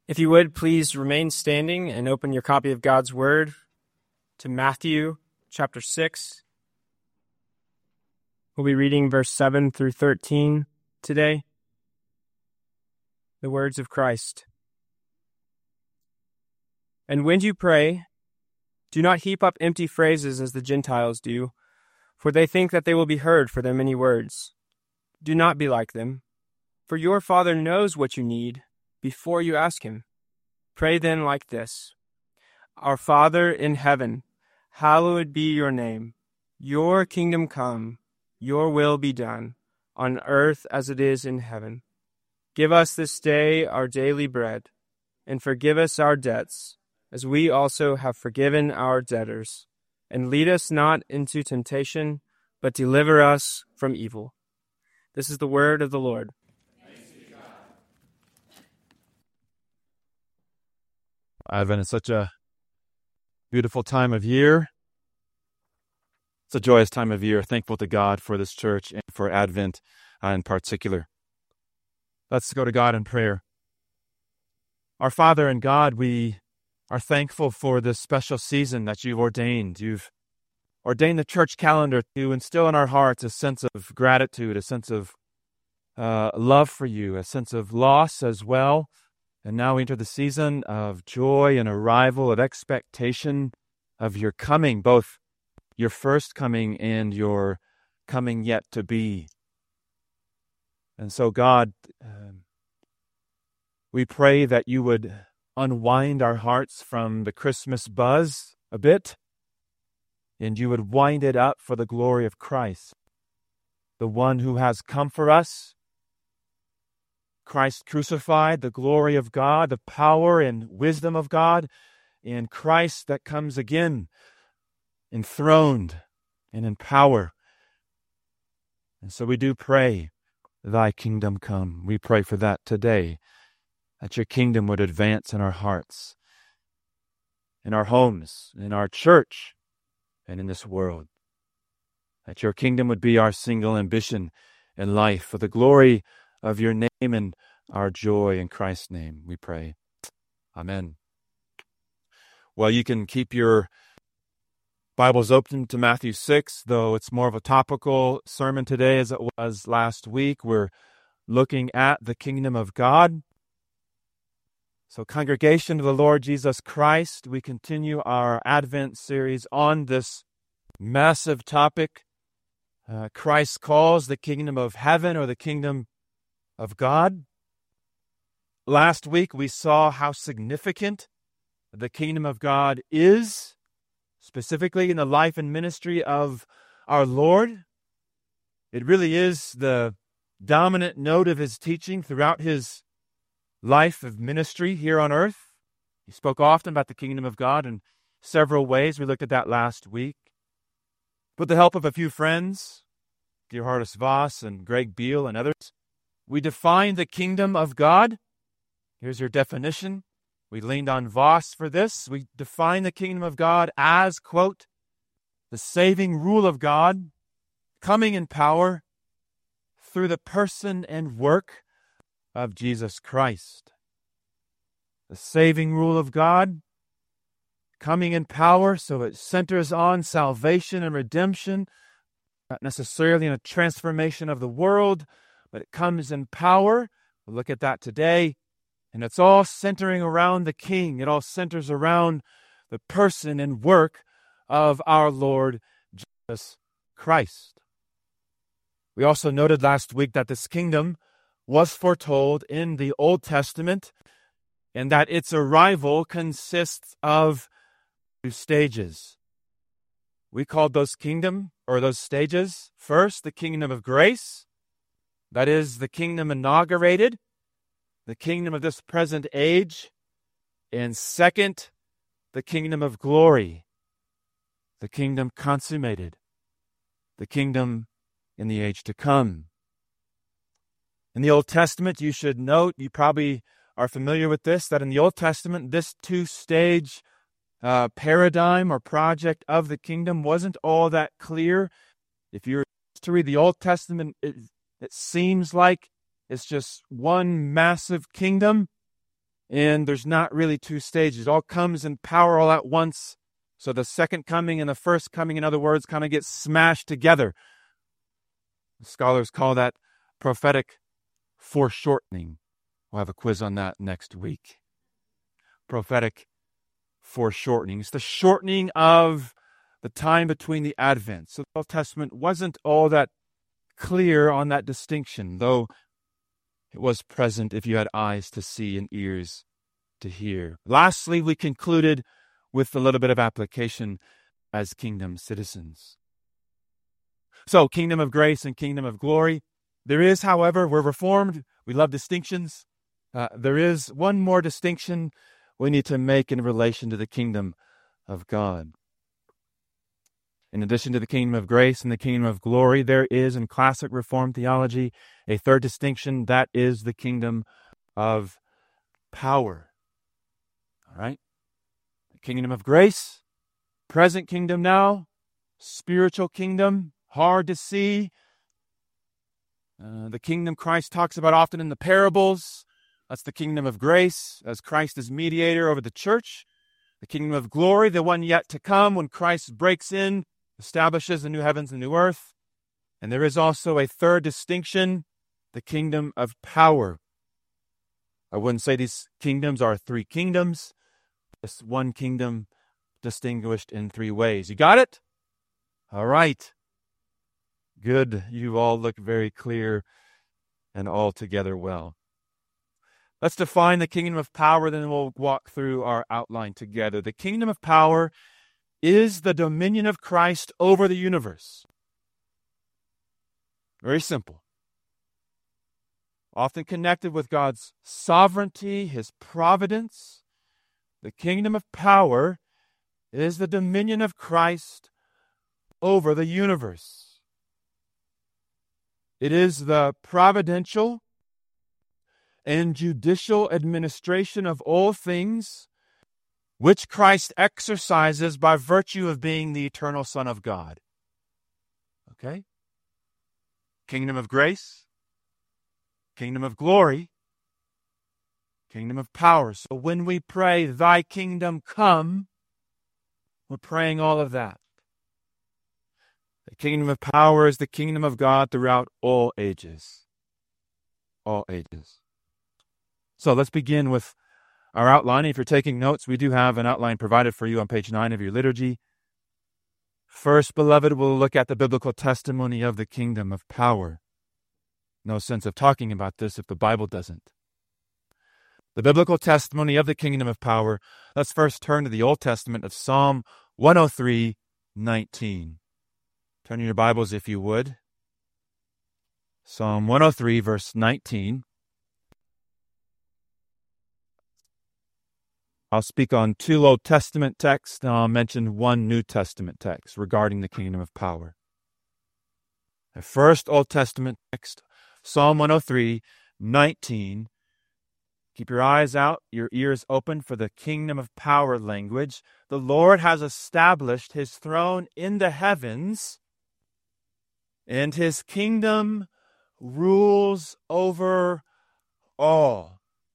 If you would, please remain standing and open your copy of God's Word to Matthew chapter 6. We'll be reading verse 7 through 13 today. The words of Christ. And when you pray, do not heap up empty phrases as the Gentiles do, for they think that they will be heard for their many words. Do not be like them, for your Father knows what you need before you ask him. Pray then like this: Our Father in heaven, hallowed be your name. Your kingdom come, your will be done, on earth as it is in heaven. Give us this day our daily bread, and forgive us our debts, as we also have forgiven our debtors. And lead us not into temptation, but deliver us from evil. This is the word of the Lord. Advent is such a beautiful time of year. It's a joyous time of year. Thankful to God for this church and for Advent in particular. Let's go to God in prayer. Our Father in God, we are thankful for this special season that you've ordained. You've ordained the church calendar to instill in our hearts a sense of gratitude, a sense of love for you, a sense of loss as well. And now we enter the season of joy and arrival, of expectation of your coming, both your first coming and your coming yet to be. And so, God, we pray that you would unwind our hearts from the Christmas buzz a bit, and you would wind it up for the glory of Christ, the one who has come for us, Christ crucified, the glory of God, the power and wisdom of God, and Christ that comes again, enthroned and in power. And so we do pray, thy kingdom come. We pray for that today, that your kingdom would advance in our hearts, in our homes, in our church, and in this world. That your kingdom would be our single ambition in life, for the glory of your name and our joy. In Christ's name we pray. Amen. Well, you can keep your Bibles open to Matthew 6, though it's more of a topical sermon today as it was last week. We're looking at the kingdom of God. So, congregation of the Lord Jesus Christ, we continue our Advent series on this massive topic. Christ calls the kingdom of heaven, or the kingdom of God. Last week we saw how significant the kingdom of God is, specifically in the life and ministry of our Lord. It really is the dominant note of his teaching throughout his life of ministry here on earth. He spoke often about the kingdom of God in several ways. We looked at that last week. With the help of a few friends, Gerhardus Voss and Greg Beale and others, we defined the kingdom of God. Here's your definition. We leaned on Voss for this. We define the kingdom of God as, quote, the saving rule of God, coming in power through the person and work of Jesus Christ. The saving rule of God, coming in power, so it centers on salvation and redemption, not necessarily in a transformation of the world, but it comes in power. We'll look at that today. And it's all centering around the King. It all centers around the person and work of our Lord Jesus Christ. We also noted last week that this kingdom was foretold in the Old Testament, and that its arrival consists of two stages. We called those those stages, first, the kingdom of grace. That is the kingdom inaugurated, the kingdom of this present age. And second, the kingdom of glory, the kingdom consummated, the kingdom in the age to come. In the Old Testament, you should note, you probably are familiar with this, that in the Old Testament, this two-stage paradigm or project of the kingdom wasn't all that clear. If you were to read the Old Testament, it seems like it's just one massive kingdom. And there's not really two stages. It all comes in power all at once. So the second coming and the first coming, in other words, kind of get smashed together. Scholars call that prophetic foreshortening. We'll have a quiz on that next week. Prophetic foreshortening. It's the shortening of the time between the advents. So the Old Testament wasn't all that clear on that distinction, though it was present if you had eyes to see and ears to hear. Lastly, we concluded with a little bit of application as kingdom citizens. So, kingdom of grace and kingdom of glory. There is, however, we're Reformed. We love distinctions. There is one more distinction we need to make in relation to the kingdom of God. In addition to the kingdom of grace and the kingdom of glory, there is in classic Reformed theology a third distinction, that is the kingdom of power. All right? The kingdom of grace, present kingdom now, spiritual kingdom, hard to see. The kingdom Christ talks about often in the parables, that's the kingdom of grace, as Christ is mediator over the church. The kingdom of glory, the one yet to come, when Christ breaks in, establishes the new heavens and new earth. And there is also a third distinction, the kingdom of power. I wouldn't say these kingdoms are three kingdoms. It's one kingdom distinguished in three ways. You got it? All right. Good. You all look very clear and all together well. Let's define the kingdom of power, then we'll walk through our outline together. The kingdom of power is the dominion of Christ over the universe. Very simple. Often connected with God's sovereignty, His providence. The kingdom of power is the dominion of Christ over the universe. It is the providential and judicial administration of all things, which Christ exercises by virtue of being the eternal Son of God. Okay? Kingdom of grace, kingdom of glory, kingdom of power. So when we pray, thy kingdom come, we're praying all of that. The kingdom of power is the kingdom of God throughout all ages. All ages. So let's begin with our outline. If you're taking notes, we do have an outline provided for you on page 9 of your liturgy. First, beloved, we'll look at the biblical testimony of the kingdom of power. No sense of talking about this if the Bible doesn't. The biblical testimony of the kingdom of power. Let's first turn to the Old Testament of Psalm 103:19. Turn in your Bibles if you would. Psalm 103, verse 19. I'll speak on two Old Testament texts, and I'll mention one New Testament text regarding the kingdom of power. The first Old Testament text, Psalm 103:19. Keep your eyes out, your ears open for the kingdom of power language. The Lord has established His throne in the heavens, and His kingdom rules over all.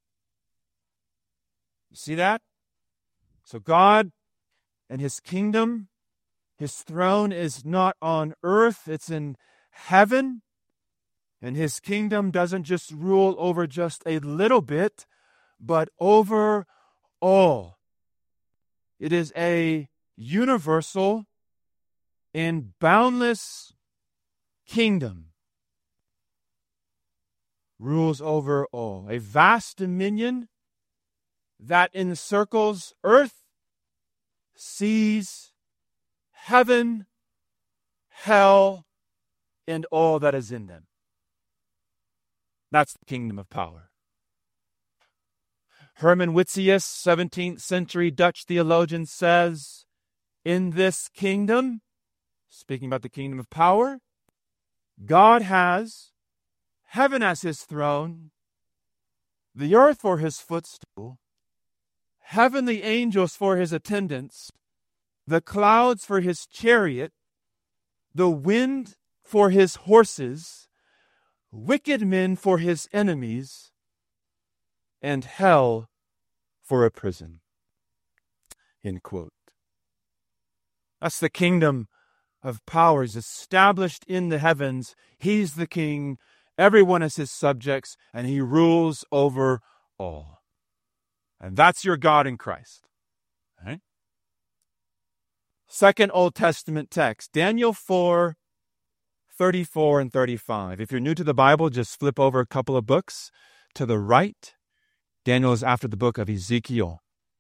You see that? So God and His kingdom, His throne is not on earth, it's in heaven. And His kingdom doesn't just rule over just a little bit, but over all. It is a universal and boundless kingdom. Rules over all. A vast dominion that encircles earth, seas, heaven, hell, and all that is in them. That's the kingdom of power. Herman Witsius, 17th century Dutch theologian, says, in this kingdom, speaking about the kingdom of power, God has heaven as His throne, the earth for His footstool, heavenly angels for His attendants, the clouds for His chariot, the wind for His horses, wicked men for His enemies, and hell for a prison. End quote. That's the kingdom of power is established in the heavens. He's the king. Everyone is his subjects, and he rules over all. And that's your God in Christ. Right? Second Old Testament text, Daniel 4, 34 and 35. If you're new to the Bible, just flip over a couple of books to the right. Daniel is after the book of Ezekiel.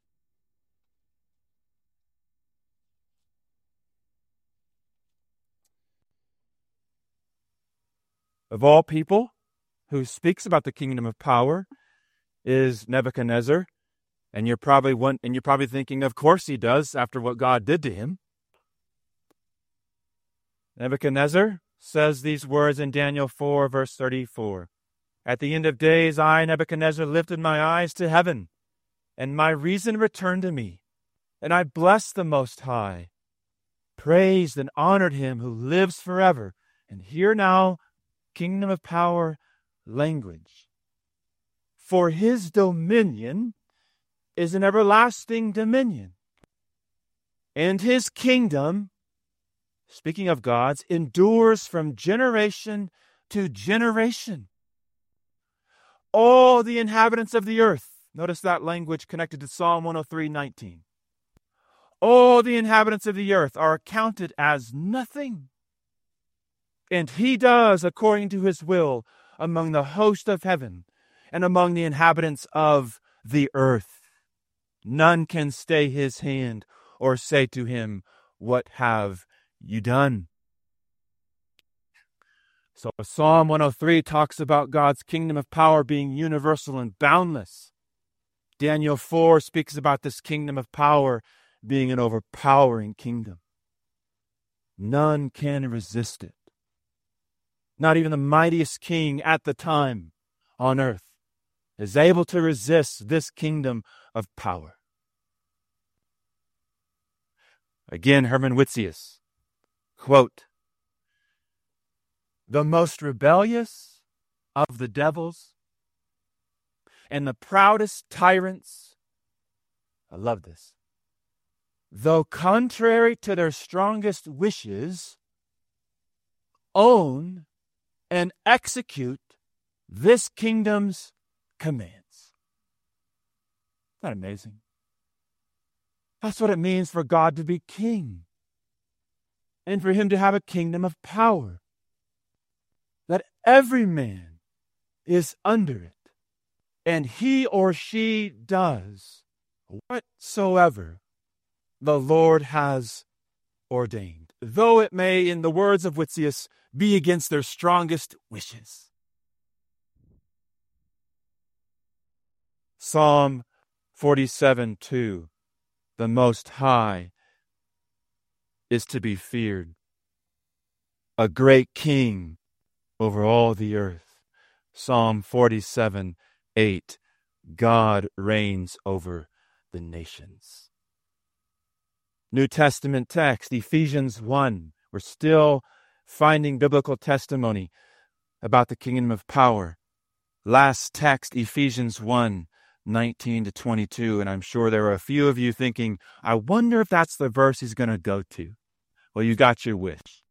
Of all people, who speaks about the kingdom of power is Nebuchadnezzar, and you're probably thinking, of course he does, after what God did to him. Nebuchadnezzar says these words in Daniel 4, verse 34. At the end of days, I, Nebuchadnezzar, lifted my eyes to heaven, and my reason returned to me, and I blessed the Most High, praised and honored him who lives forever. And hear now, kingdom of power language. For his dominion is an everlasting dominion, and his kingdom, speaking of God's, endures from generation to generation. All the inhabitants of the earth, notice that language connected to Psalm 103:19. All the inhabitants of the earth are accounted as nothing. And he does according to his will among the host of heaven and among the inhabitants of the earth. None can stay his hand or say to him, what have you done? So Psalm 103 talks about God's kingdom of power being universal and boundless. Daniel 4 speaks about this kingdom of power being an overpowering kingdom. None can resist it. Not even the mightiest king at the time on earth is able to resist this kingdom of power. Again, Herman Whittius, quote, the most rebellious of the devils and the proudest tyrants, I love this, though contrary to their strongest wishes, own and execute this kingdom's commands. Isn't that amazing? That's what it means for God to be king and for him to have a kingdom of power. That every man is under it, and he or she does whatsoever the Lord has ordained, though it may, in the words of Whittius, be against their strongest wishes. Psalm 47:2, the Most High is to be feared, a great king over all the earth. Psalm 47:8, God reigns over the nations. New Testament text, Ephesians 1. We're still finding biblical testimony about the kingdom of power. Last text, Ephesians 1, 19 to 22. And I'm sure there are a few of you thinking, I wonder if that's the verse he's going to go to. Well, you got your wish.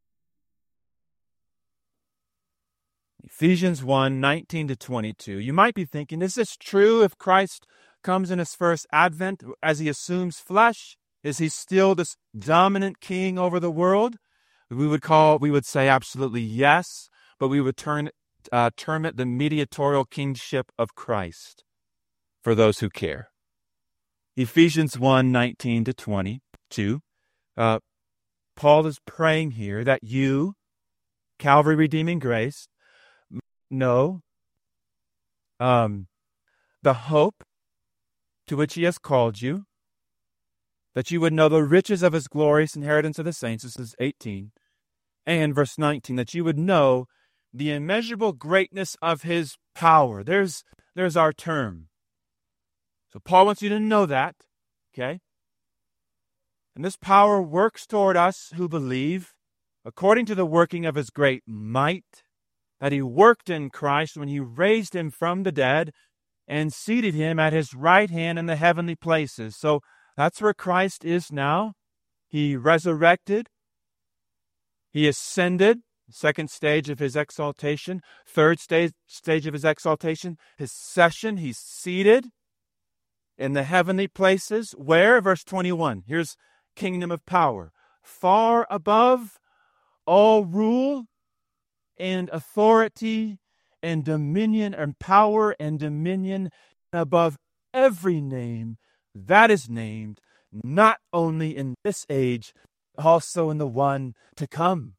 Ephesians 1, 19 to 22. You might be thinking, is this true if Christ comes in his first advent as he assumes flesh? Is he still this dominant king over the world? We would say absolutely yes, but we would term it the mediatorial kingship of Christ for those who care. Ephesians 1, 19 to 22. Paul is praying here that you, Calvary Redeeming Grace, know the hope to which he has called you, that you would know the riches of his glorious inheritance of the saints. This is 18. And verse 19, that you would know the immeasurable greatness of his power. There's our term. So Paul wants you to know that, okay? And this power works toward us who believe according to the working of his great might that he worked in Christ when he raised him from the dead and seated him at his right hand in the heavenly places. So that's where Christ is now. He resurrected. He ascended, second stage of his exaltation. Third stage of his exaltation, his session. He's seated in the heavenly places. Where? Verse 21. Here's kingdom of power. Far above all rule and authority and dominion and power and dominion, above every name that is named, not only in this age, also in the one to come.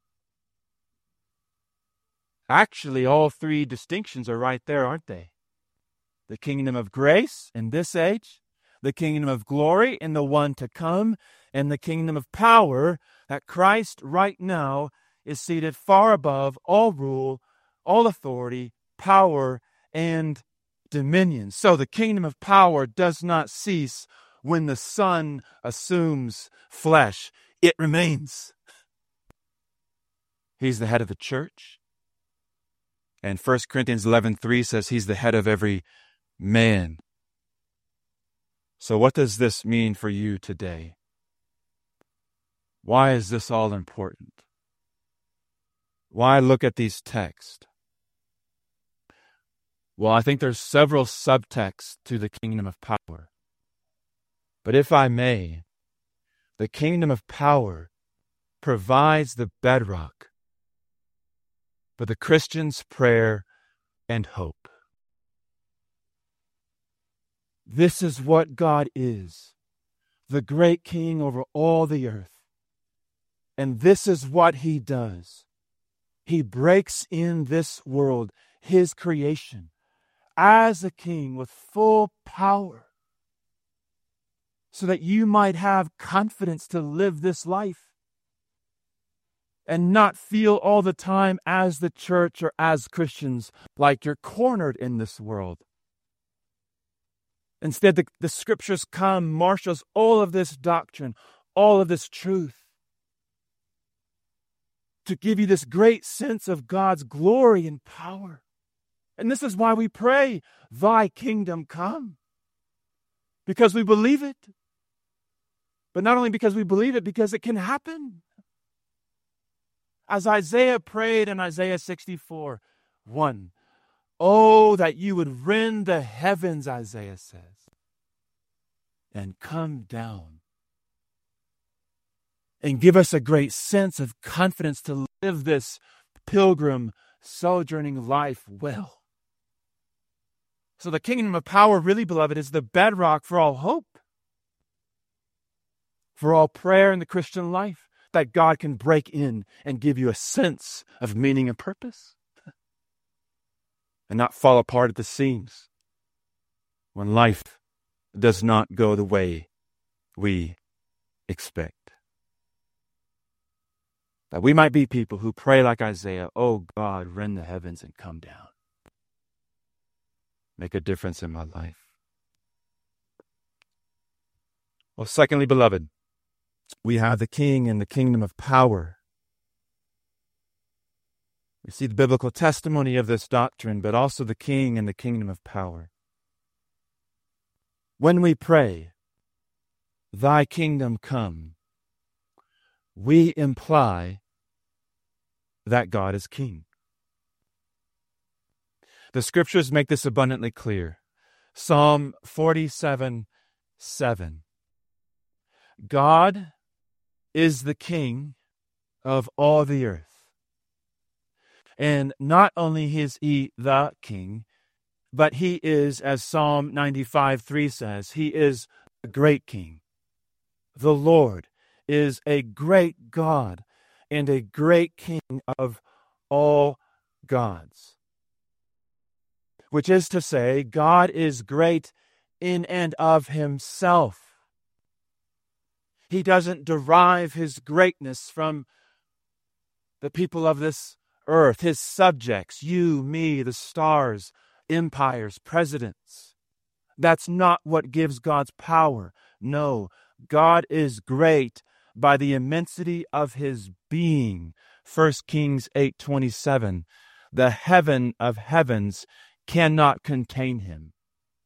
Actually, all three distinctions are right there, aren't they? The kingdom of grace in this age, the kingdom of glory in the one to come, and the kingdom of power that Christ right now is seated far above all rule, all authority, power, and dominion. So the kingdom of power does not cease when the Son assumes flesh. It remains. He's the head of the church. And 1 Corinthians 11:3 says he's the head of every man. So what does this mean for you today? Why is this all important? Why look at these texts? Well, I think there's several subtexts to the kingdom of power. But if I may, the kingdom of power provides the bedrock for the Christian's prayer and hope. This is what God is, the great King over all the earth. And this is what he does. He breaks in this world, his creation, as a king with full power, so that you might have confidence to live this life and not feel all the time as the church or as Christians like you're cornered in this world. Instead, the scriptures come, marshals all of this doctrine, all of this truth, to give you this great sense of God's glory and power. And this is why we pray, thy kingdom come. Because we believe it. But not only because we believe it, because it can happen. As Isaiah prayed in Isaiah 64:1, oh, that you would rend the heavens, Isaiah says, and come down and give us a great sense of confidence to live this pilgrim, sojourning life well. So the kingdom of power, really, beloved, is the bedrock for all hope, for all prayer in the Christian life, that God can break in and give you a sense of meaning and purpose and not fall apart at the seams when life does not go the way we expect. That we might be people who pray like Isaiah, oh God, rend the heavens and come down. Make a difference in my life. Well, secondly, beloved, we have the King and the kingdom of power. We see the biblical testimony of this doctrine, but also the King and the kingdom of power. When we pray, thy kingdom come, we imply that God is king. The scriptures make this abundantly clear. Psalm 47:7. God is the king of all the earth. And not only is he the king, but he is, as Psalm 95:3 says, he is a great king. The Lord is a great God and a great king of all gods. Which is to say, God is great in and of himself. He doesn't derive his greatness from the people of this earth, his subjects, you, me, the stars, empires, presidents. That's not what gives God's power. No, God is great by the immensity of his being. 1 Kings 8:27. The heaven of heavens cannot contain him.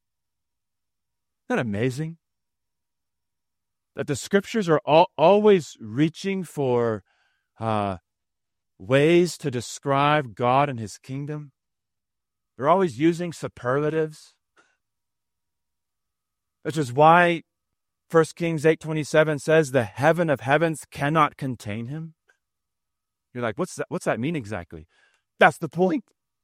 Isn't that amazing? That the scriptures are always reaching for ways to describe God and his kingdom. They're always using superlatives, which is why 1 Kings 8:27 says the heaven of heavens cannot contain him. You're like, what's that mean exactly? That's the point.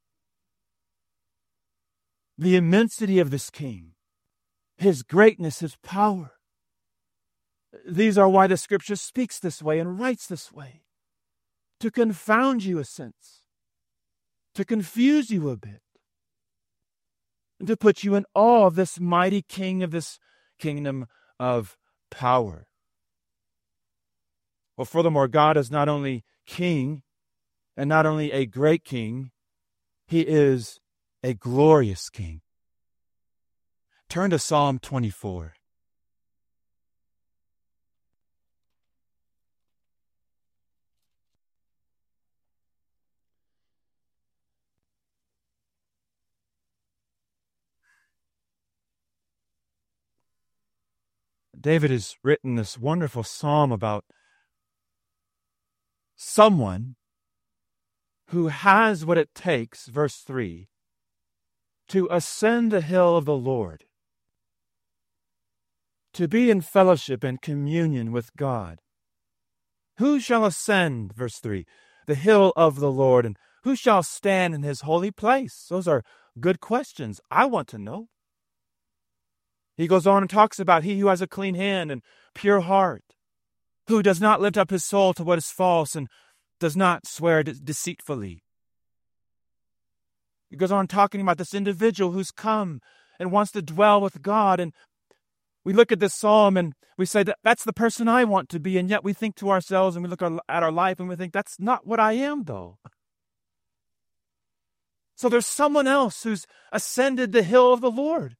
The immensity of this king, his greatness, his power. These are why the scripture speaks this way and writes this way. To confound you a sense. To confuse you a bit. And to put you in awe of this mighty king of this kingdom of power. Well, furthermore, God is not only king and not only a great king, he is a glorious king. Turn to Psalm 24. David has written this wonderful psalm about someone who has what it takes, verse 3, to ascend the hill of the Lord, to be in fellowship and communion with God. Who shall ascend, verse 3, the hill of the Lord, and who shall stand in his holy place? Those are good questions. I want to know. He goes on and talks about he who has a clean hand and pure heart, who does not lift up his soul to what is false and does not swear deceitfully. He goes on talking about this individual who's come and wants to dwell with God. And we look at this psalm and we say, that's the person I want to be. And yet we think to ourselves and we look at our life and we think, that's not what I am, though. So there's someone else who's ascended the hill of the Lord.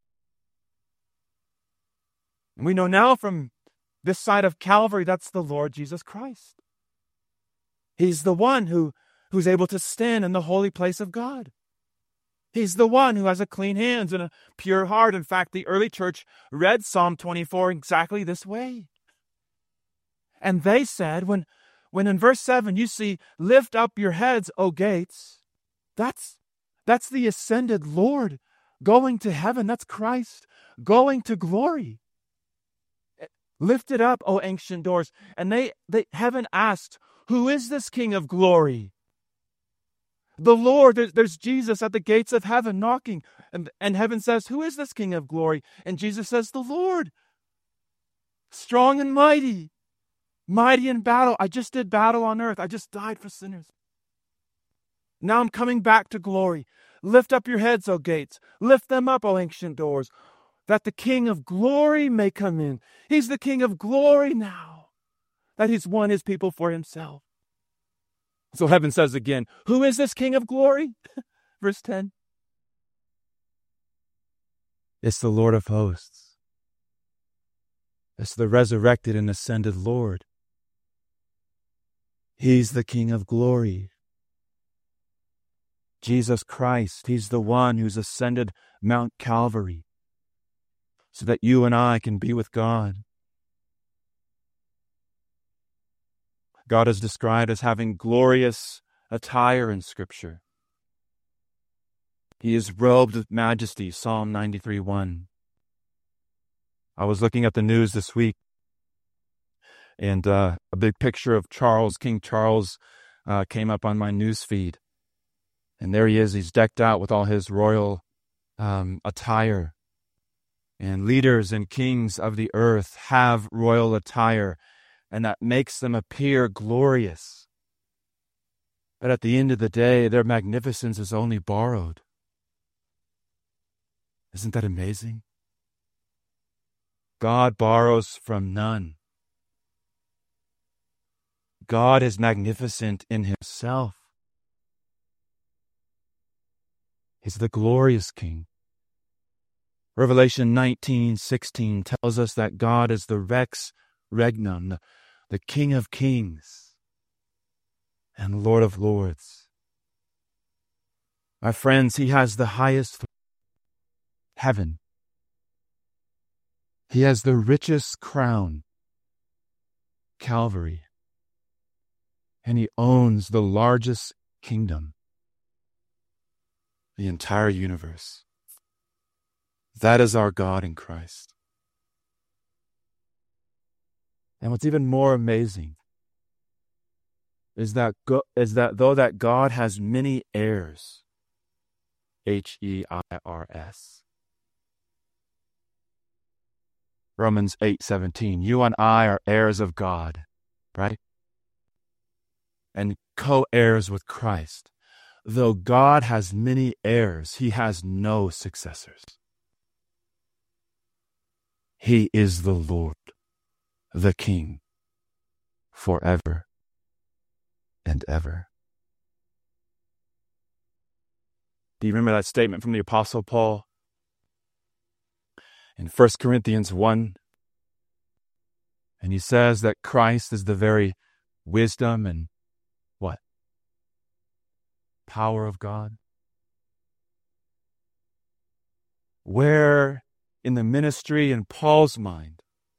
And we know now from this side of Calvary, that's the Lord Jesus Christ. He's the one who's able to stand in the holy place of God. He's the one who has a clean hands and a pure heart. In fact, the early church read Psalm 24 exactly this way. And they said, when in verse 7 you see, lift up your heads, O gates, that's the ascended Lord going to heaven. That's Christ going to glory. Lift it up, O ancient doors. And heaven asked, who is this King of glory? The Lord, there's Jesus at the gates of heaven knocking. And heaven says, who is this King of glory? And Jesus says, the Lord. Strong and mighty. Mighty in battle. I just did battle on earth. I just died for sinners. Now I'm coming back to glory. Lift up your heads, O gates. Lift them up, O ancient doors, that the King of glory may come in. He's the King of glory now, that he's won his people for himself. So heaven says again, who is this King of glory? Verse 10. It's the Lord of hosts. It's the resurrected and ascended Lord. He's the King of glory. Jesus Christ, he's the one who's ascended Mount Calvary so that you and I can be with God. God is described as having glorious attire in Scripture. He is robed with majesty, Psalm 93:1. I was looking at the news this week, and a big picture of King Charles, came up on my news feed. And there he is, he's decked out with all his royal attire. And leaders and kings of the earth have royal attire, and that makes them appear glorious. But at the end of the day, their magnificence is only borrowed. Isn't that amazing? God borrows from none. God is magnificent in himself. He's the glorious King. Revelation 19:16 tells us that God is the Rex Regnum, the King of Kings and Lord of Lords. My friends, he has the highest heaven. He has the richest crown, Calvary. And he owns the largest kingdom, the entire universe. That is our God in Christ. And what's even more amazing is that though that God has many heirs, Heirs. Romans 8:17. You and I are heirs of God, right? And co-heirs with Christ. Though God has many heirs, he has no successors. He is the Lord, the King, forever and ever. Do you remember that statement from the Apostle Paul in 1 Corinthians 1? And he says that Christ is the very wisdom and what? Power of God. Where in the ministry in Paul's mind,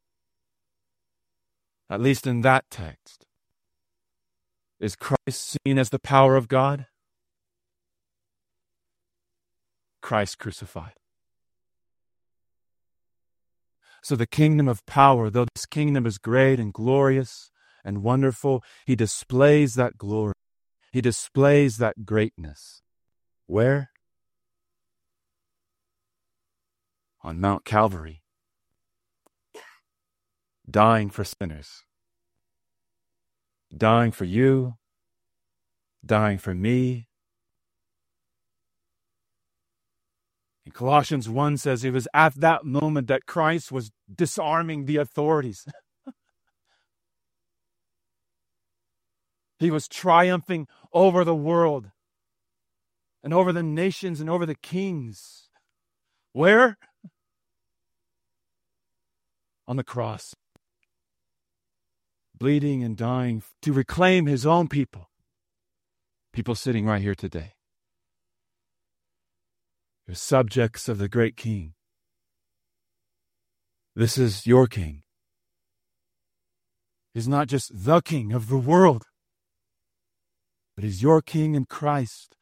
at least in that text, is Christ seen as the power of God? Christ crucified. So the kingdom of power, though this kingdom is great and glorious and wonderful, he displays that glory. He displays that greatness. Where? On Mount Calvary, dying for sinners, dying for you, dying for me. And Colossians 1 says it was at that moment that Christ was disarming the authorities. He was triumphing over the world and over the nations and over the kings. Where? On the cross. Bleeding and dying to reclaim his own people. People sitting right here today. You're subjects of the great King. This is your King. He's not just the King of the world, but he's your King in Christ.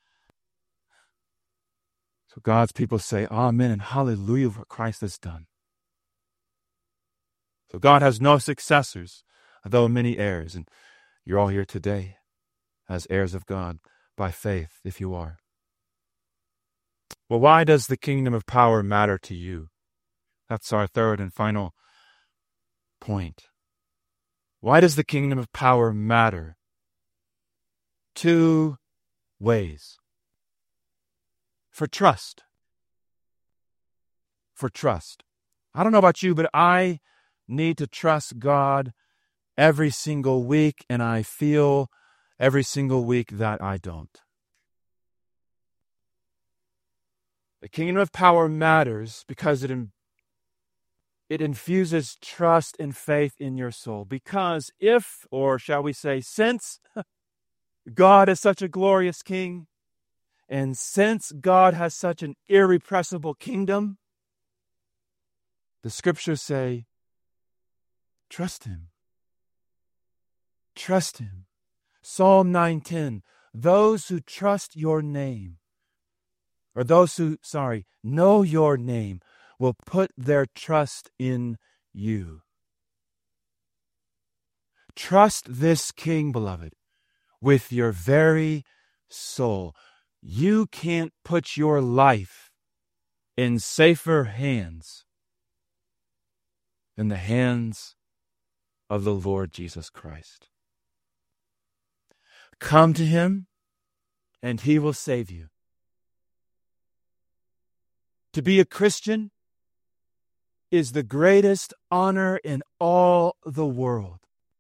So God's people say, Amen and hallelujah for what Christ has done. So God has no successors, though many heirs. And you're all here today as heirs of God by faith, if you are. Well, why does the kingdom of power matter to you? That's our third and final point. Why does the kingdom of power matter? 2 ways. For trust. For trust. I don't know about you, but I need to trust God every single week, and I feel every single week that I don't. The kingdom of power matters because it infuses trust and faith in your soul. Because if, or shall we say, since God is such a glorious King, and since God has such an irrepressible kingdom, the scriptures say, trust him. Trust him. Psalm 9:10, those who trust your name, or those who, know your name, will put their trust in you. Trust this King, beloved, with your very soul. You can't put your life in safer hands than the hands of the Lord Jesus Christ. Come to him, and he will save you. To be a Christian is the greatest honor in all the world.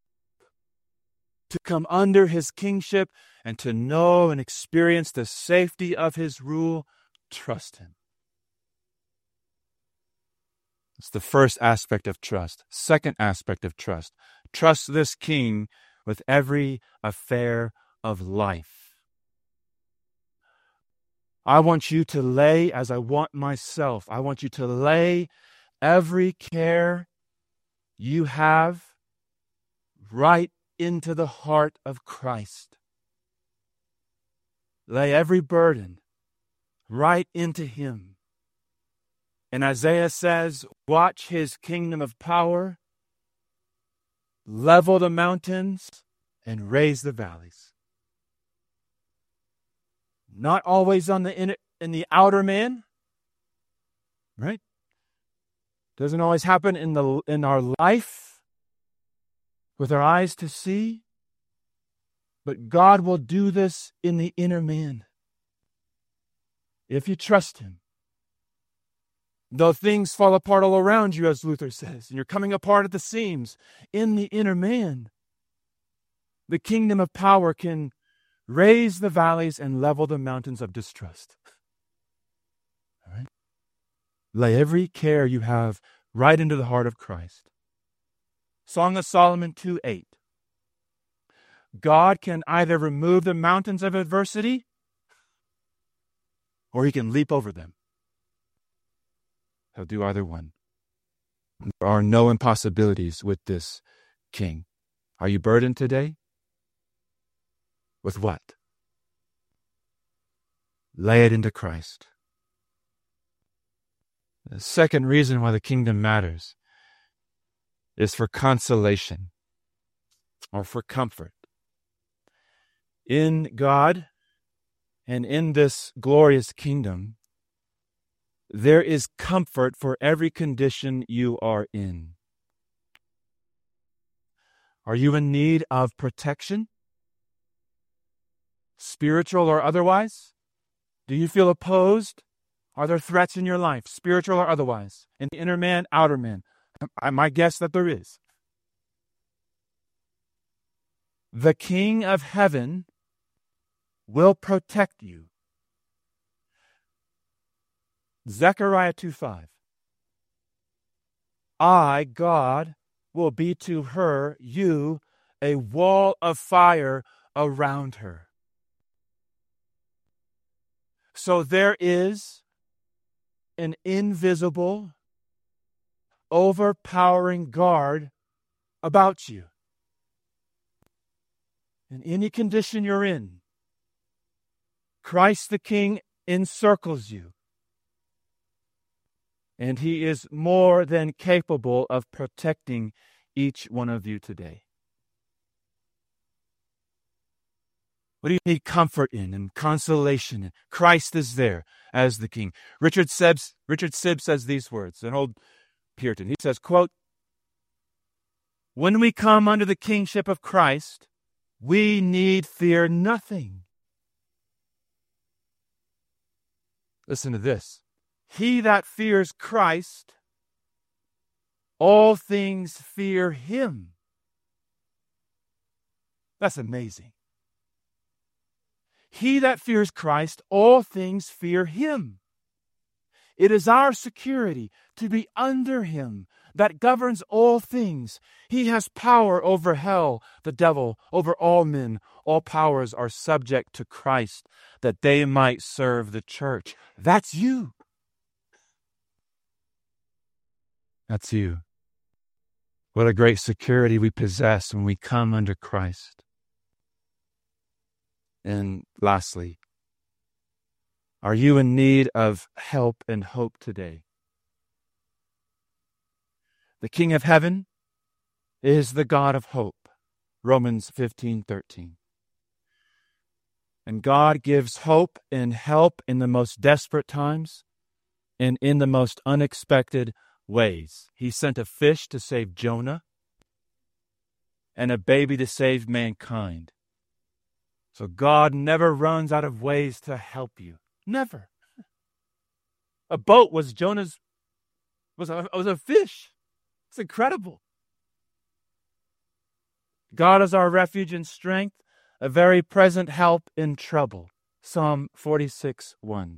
To come under his kingship and to know and experience the safety of his rule, trust him. It's the first aspect of trust. Second aspect of trust. Trust this King with every affair of life. I want you to lay as I want myself. I want you to lay every care you have right into the heart of Christ. Lay every burden right into Him. And Isaiah says, watch His kingdom of power, level the mountains, and raise the valleys. Not always in the outer man, right? Doesn't always happen in our life with our eyes to see, but God will do this in the inner man if you trust Him. Though things fall apart all around you, as Luther says, and you're coming apart at the seams, in the inner man, the kingdom of power can raise the valleys and level the mountains of distrust. All right? Lay every care you have right into the heart of Christ. Song of Solomon 2:8. God can either remove the mountains of adversity or He can leap over them. He'll do either one. There are no impossibilities with this King. Are you burdened today? With what? Lay it into Christ. The second reason why the kingdom matters is for consolation or for comfort. In God and in this glorious kingdom, there is comfort for every condition you are in. Are you in need of protection? Spiritual or otherwise? Do you feel opposed? Are there threats in your life, spiritual or otherwise? In the inner man, outer man? My guess that there is. The King of heaven will protect you. Zechariah 2:5. I, God, will be to her, you, a wall of fire around her. So there is an invisible, overpowering guard about you. In any condition you're in, Christ the King encircles you. And He is more than capable of protecting each one of you today. What do you need comfort in and consolation in? Christ is there as the King. Richard Sibbes says these words, an old Puritan. He says, quote, when we come under the kingship of Christ, we need fear nothing. Listen to this. He that fears Christ, all things fear Him. That's amazing. He that fears Christ, all things fear Him. It is our security to be under Him that governs all things. He has power over hell, the devil, over all men. All powers are subject to Christ, that they might serve the church. That's you. That's you. What a great security we possess when we come under Christ. And lastly, are you in need of help and hope today? The King of heaven is the God of hope. Romans 15:13. And God gives hope and help in the most desperate times and in the most unexpected ways. He sent a fish to save Jonah and a baby to save mankind. So God never runs out of ways to help you. Never. A boat was a fish. It's incredible. God is our refuge and strength, a very present help in trouble. Psalm 46:1.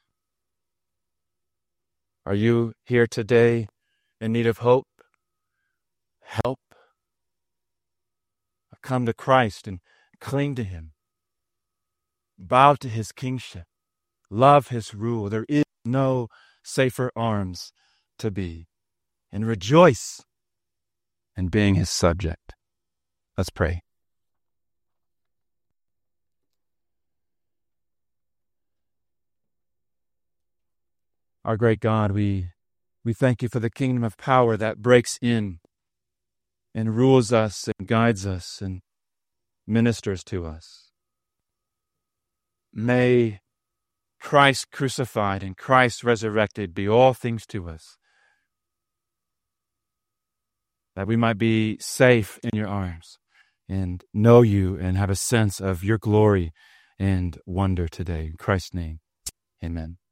Are you here today in need of hope? Help? Come to Christ and cling to Him. Bow to His kingship. Love His rule. There is no safer arms to be. and rejoice in being his subject. Let's pray. Our great God, we thank you for the kingdom of power that breaks in and rules us and guides us and ministers to us. May Christ crucified and Christ resurrected be all things to us, that we might be safe in your arms and know you and have a sense of your glory and wonder today. In Christ's name, amen.